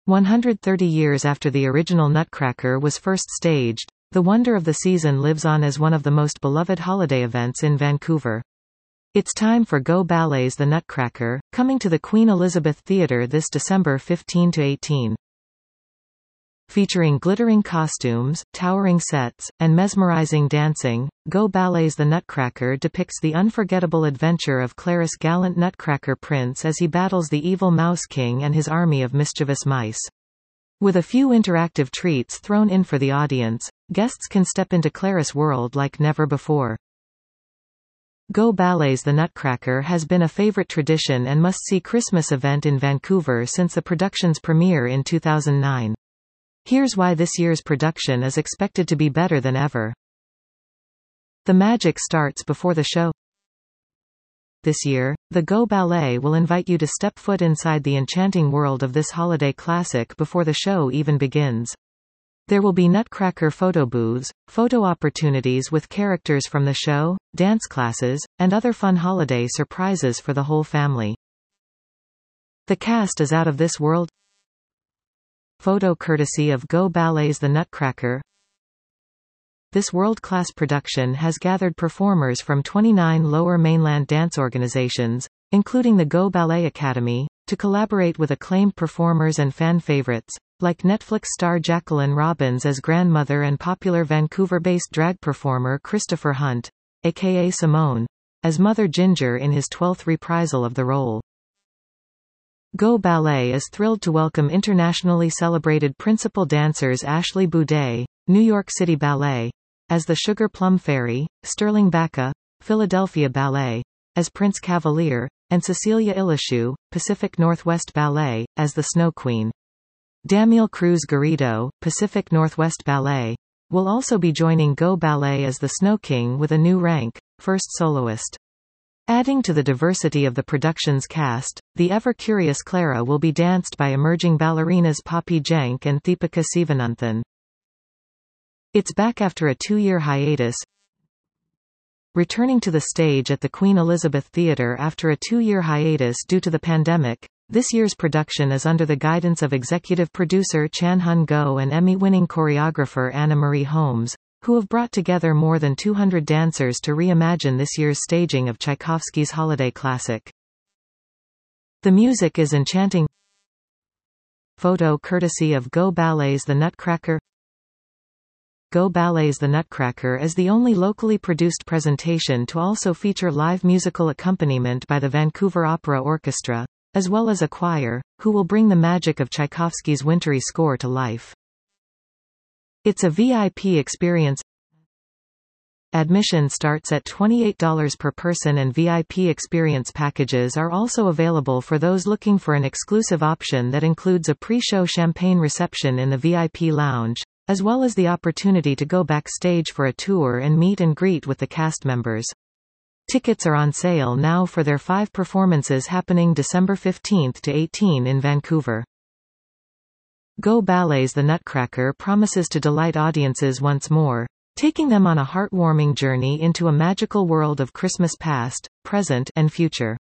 130 years after the original Nutcracker was first staged, the wonder of the season lives on as one of the most beloved holiday events in Vancouver. It's time for Go Ballet's The Nutcracker, coming to the Queen Elizabeth Theatre this December 15 to 18. Featuring glittering costumes, towering sets, and mesmerizing dancing, Go Ballet's The Nutcracker depicts the unforgettable adventure of Claris' gallant Nutcracker prince as he battles the evil Mouse King and his army of mischievous mice. With a few interactive treats thrown in for the audience, guests can step into Claris' world like never before. Go Ballet's The Nutcracker has been a favorite tradition and must-see Christmas event in Vancouver since the production's premiere in 2009. Here's why this year's production is expected to be better than ever. The magic starts before the show. This year, the Go Ballet will invite you to step foot inside the enchanting world of this holiday classic before the show even begins. There will be Nutcracker photo booths, photo opportunities with characters from the show, dance classes, and other fun holiday surprises for the whole family. The cast is out of this world. Photo courtesy of Go Ballet's The Nutcracker. This world-class production has gathered performers from 29 Lower Mainland dance organizations, including the Go Ballet Academy, to collaborate with acclaimed performers and fan favorites, like Netflix star Jacqueline Robbins as grandmother and popular Vancouver-based drag performer Christopher Hunt, aka Simone, as Mother Ginger in his 12th reprisal of the role. Go Ballet is thrilled to welcome internationally celebrated principal dancers Ashley Boudet, New York City Ballet, as the Sugar Plum Fairy, Sterling Bacca, Philadelphia Ballet, as Prince Cavalier, and Cecilia Ilishu, Pacific Northwest Ballet, as the Snow Queen. Damiel Cruz Garrido, Pacific Northwest Ballet, will also be joining Go Ballet as the Snow King with a new rank, first soloist. Adding to the diversity of the production's cast, the ever-curious Clara will be danced by emerging ballerinas Poppy Jenk and Deepika Sivananthan. It's back after a 2-year hiatus. Returning to the stage at the Queen Elizabeth Theatre after a 2-year hiatus due to the pandemic, this year's production is under the guidance of executive producer Chan Hun Go and Emmy-winning choreographer Anna Marie Holmes, who have brought together more than 200 dancers to reimagine this year's staging of Tchaikovsky's holiday classic. The music is enchanting. Photo courtesy of Go Ballet's The Nutcracker. Go Ballet's The Nutcracker is the only locally produced presentation to also feature live musical accompaniment by the Vancouver Opera Orchestra, as well as a choir, who will bring the magic of Tchaikovsky's wintry score to life. It's a VIP experience. Admission starts at $28 per person and VIP experience packages are also available for those looking for an exclusive option that includes a pre-show champagne reception in the VIP lounge, as well as the opportunity to go backstage for a tour and meet and greet with the cast members. Tickets are on sale now for their 5 performances happening December 15 to 18 in Vancouver. Go Ballet's The Nutcracker promises to delight audiences once more, taking them on a heartwarming journey into a magical world of Christmas past, present, and future.